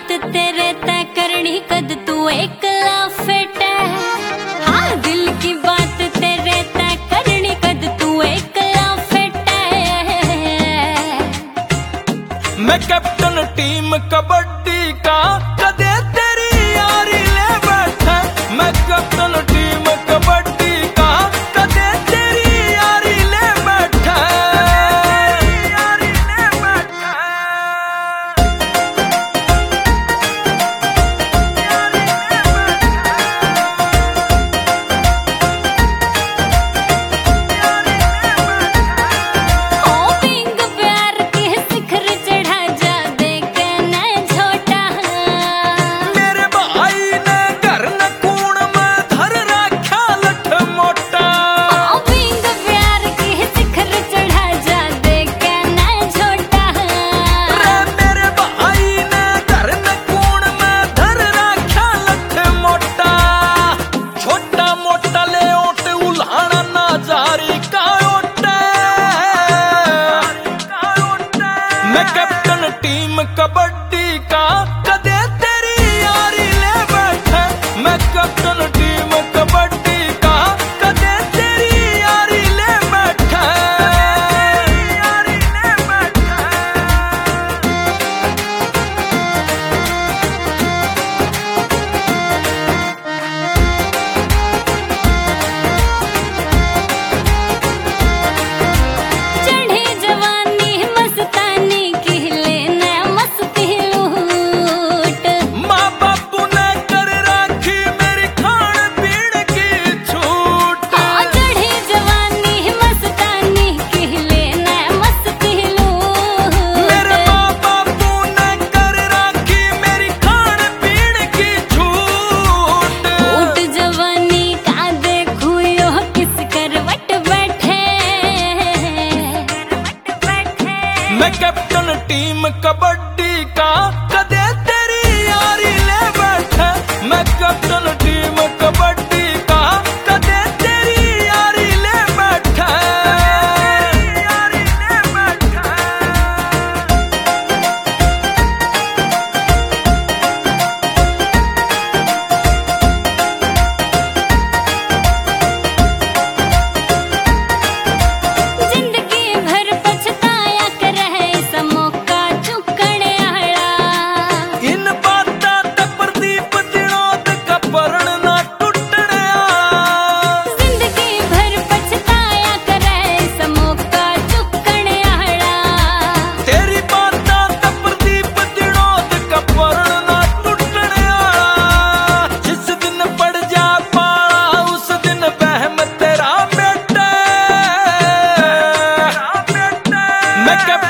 बात तेरे तय करनी कद तू एकला फिट है। हाँ दिल की बात तेरे तय करनी कद तू एकला फिट है। मैं कैप्टन टीम कबड्डी का कदे तेरी यारी ले बैठा। मैं कैप्टन टीम कबड्डी का कदे तेरी यारी ले बैठा। यारी ले बैठा। ओ पिंग प्यार के शिखर चढ़ा जा दे के न छोटा। मेरे भाई ने घर न कूण में धर रखा लठ मोटा। ओ पिंग प्यार के शिखर चढ़ा जा दे के न छोटा। रे मेरे भाई ने घर न कूण में धर रखा लठ मोटा। छोटा मोटा ले ओट उल्हाना ना जारी का ओटे। मैं कैप्टन टीम कबड्डी का कदे तेरी यारी ले बैठा। मैं कैप्टन टीम कबड्डी का कदे तेरी यारी ले बैठा। यारी ले बैठा। चढ़ी जवानी मस्तानी की लेना मस्ती लूट। माँ बापू ने कर राखी मेरी खान पीन की छूट। चढ़ी जवानी मस्तानी की लेना मस्ती लूट। मेरे माँ बापू ने कर राखी मेरी खान पीन की छूट। ऊट जवानी का देखूं यो किस करवट बैठे। मैं कैप्टन टीम कबड्डी का कदे तेरी यारी ले बैठा। मैं कैप्टन टीम कबड्डी का कदे तेरी यारी ले बैठा। यारी ले बैठा। जिंदगी भर पछताया करे इस मौका चुकने आला। इन बातां ते प्रदीप दिनोद का परण ना टुटने आ। जिंदगी भर पछताया करे इस मौका चुकने आला। तेरी बातां ते प्रदीप दिनोद का परण ना टुटने आ। जिस दिन पड़ जा पाला उस दिन बहम तेरा बेटा। मैं